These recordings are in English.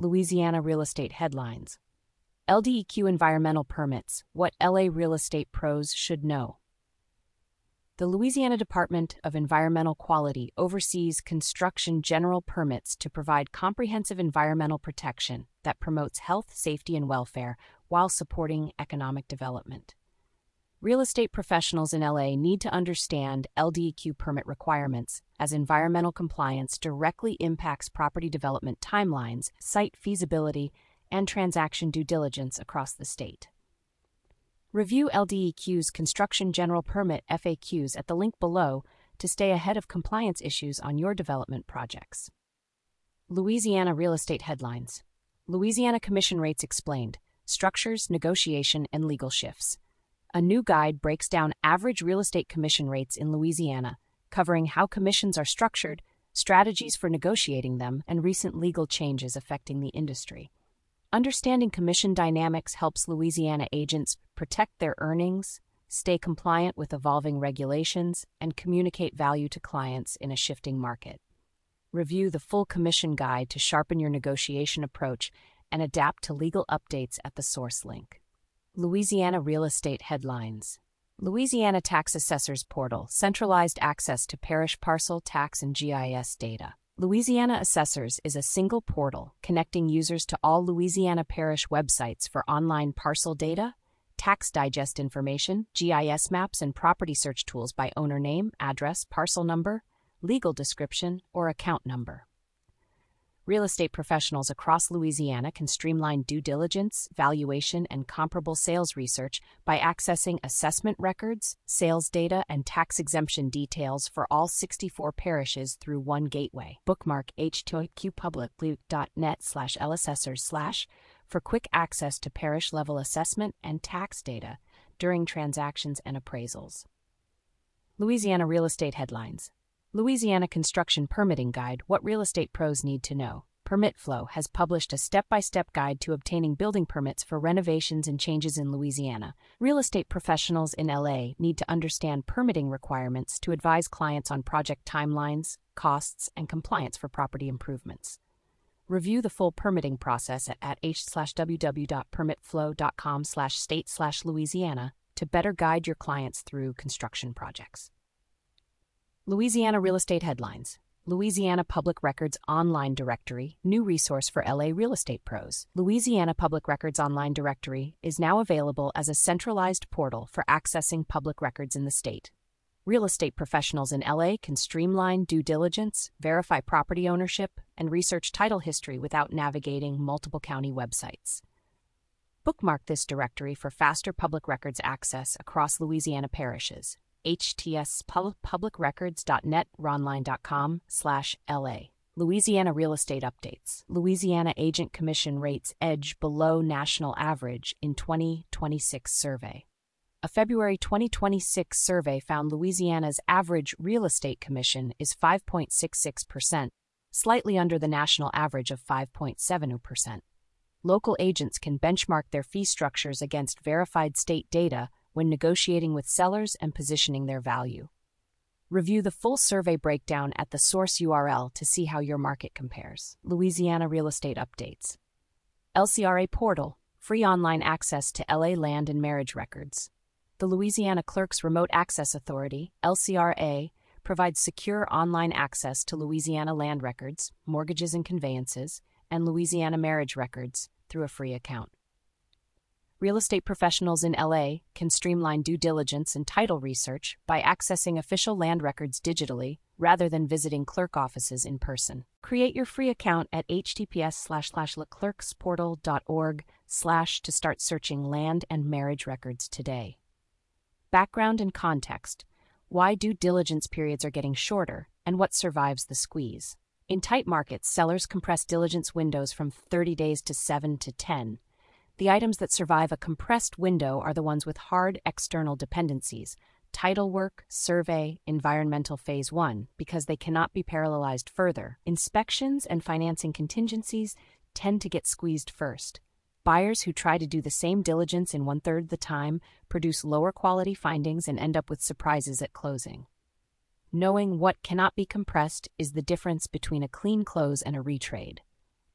Louisiana real estate headlines. LDEQ environmental permits, what LA real estate pros should know. The Louisiana Department of Environmental Quality oversees construction general permits to provide comprehensive environmental protection that promotes health, safety, and welfare while supporting economic development. Real estate professionals in LA need to understand LDEQ permit requirements, as environmental compliance directly impacts property development timelines, site feasibility, and transaction due diligence across the state. Review LDEQ's Construction General Permit FAQs at the link below to stay ahead of compliance issues on your development projects. Louisiana real estate headlines. Louisiana commission rates explained, structures, negotiation, and legal shifts. A new guide breaks down average real estate commission rates in Louisiana, covering how commissions are structured, strategies for negotiating them, and recent legal changes affecting the industry. Understanding commission dynamics helps Louisiana agents protect their earnings, stay compliant with evolving regulations, and communicate value to clients in a shifting market. Review the full commission guide to sharpen your negotiation approach and adapt to legal updates at the source link. Louisiana real estate headlines. Louisiana Tax Assessors Portal, centralized access to parish parcel tax and GIS data. Louisiana Assessors is a single portal connecting users to all Louisiana parish websites for online parcel data, tax digest information, GIS maps, and property search tools by owner name, address, parcel number, legal description, or account number. Real estate professionals across Louisiana can streamline due diligence, valuation, and comparable sales research by accessing assessment records, sales data, and tax exemption details for all 64 parishes through one gateway. Bookmark h2qpublic.net/lassessors/ for quick access to parish-level assessment and tax data during transactions and appraisals. Louisiana real estate headlines. Louisiana Construction Permitting Guide, what real estate pros need to know. Permit Flow has published a step-by-step guide to obtaining building permits for renovations and changes in Louisiana. Real estate professionals in LA need to understand permitting requirements to advise clients on project timelines, costs, and compliance for property improvements. Review the full permitting process at h/www.permitflow.com/state/Louisiana to better guide your clients through construction projects. Louisiana real estate headlines. Louisiana Public Records Online Directory, new resource for LA real estate pros. Louisiana Public Records Online Directory is now available as a centralized portal for accessing public records in the state. Real estate professionals in LA can streamline due diligence, verify property ownership, and research title history without navigating multiple county websites. Bookmark this directory for faster public records access across Louisiana parishes. hts:/publicrecords.net ronline.com/LA. Louisiana real estate updates. Louisiana agent commission rates edge below national average in 2026 survey. A February 2026 survey found Louisiana's average real estate commission is 5.66%, slightly under the national average of 5.70%. Local agents can benchmark their fee structures against verified state data when negotiating with sellers and positioning their value. Review the full survey breakdown at the source URL to see how your market compares. Louisiana real estate updates. LCRA Portal, free online access to LA land and marriage records. The Louisiana Clerks Remote Access Authority, LCRA, provides secure online access to Louisiana land records, mortgages and conveyances, and Louisiana marriage records through a free account. Real estate professionals in LA can streamline due diligence and title research by accessing official land records digitally rather than visiting clerk offices in person. Create your free account at https://leclercsportal.org/ to start searching land and marriage records today. Background and context. Why due diligence periods are getting shorter, and what survives the squeeze. In tight markets, sellers compress diligence windows from 30 days to 7 to 10. The items that survive a compressed window are the ones with hard external dependencies, title work, survey, environmental phase 1, because they cannot be parallelized further. Inspections and financing contingencies tend to get squeezed first. Buyers who try to do the same diligence in 1/3 the time produce lower quality findings and end up with surprises at closing. Knowing what cannot be compressed is the difference between a clean close and a retrade.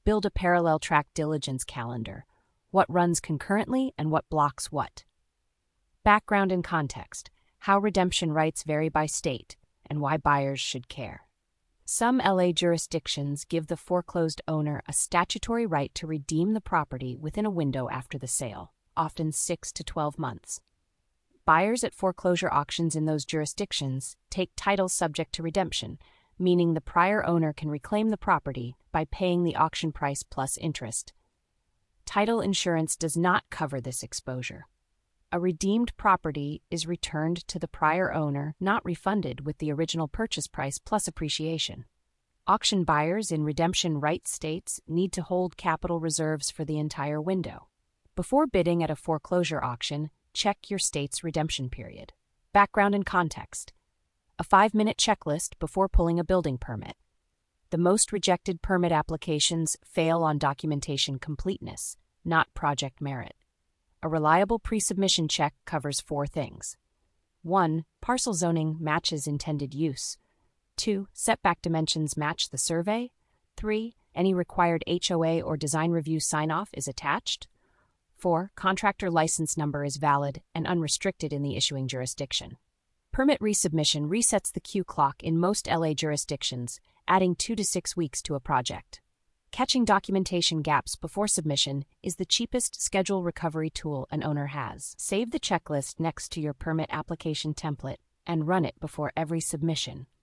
Build a parallel track diligence calendar. What runs concurrently and what blocks what. Background and context. How redemption rights vary by state and why buyers should care. Some LA jurisdictions give the foreclosed owner a statutory right to redeem the property within a window after the sale, often 6 to 12 months. Buyers at foreclosure auctions in those jurisdictions take title subject to redemption, meaning the prior owner can reclaim the property by paying the auction price plus interest. Title insurance does not cover this exposure. A redeemed property is returned to the prior owner, not refunded with the original purchase price plus appreciation. Auction buyers in redemption rights states need to hold capital reserves for the entire window. Before bidding at a foreclosure auction, check your state's redemption period. Background and context. A 5-minute checklist before pulling a building permit. The most rejected permit applications fail on documentation completeness, not project merit. A reliable pre-submission check covers 4 things. 1. Parcel zoning matches intended use. 2. Setback dimensions match the survey. 3. Any required HOA or design review sign-off is attached. 4. Contractor license number is valid and unrestricted in the issuing jurisdiction. Permit resubmission resets the queue clock in most LA jurisdictions, adding 2 to 6 weeks to a project. Catching documentation gaps before submission is the cheapest schedule recovery tool an owner has. Save the checklist next to your permit application template and run it before every submission.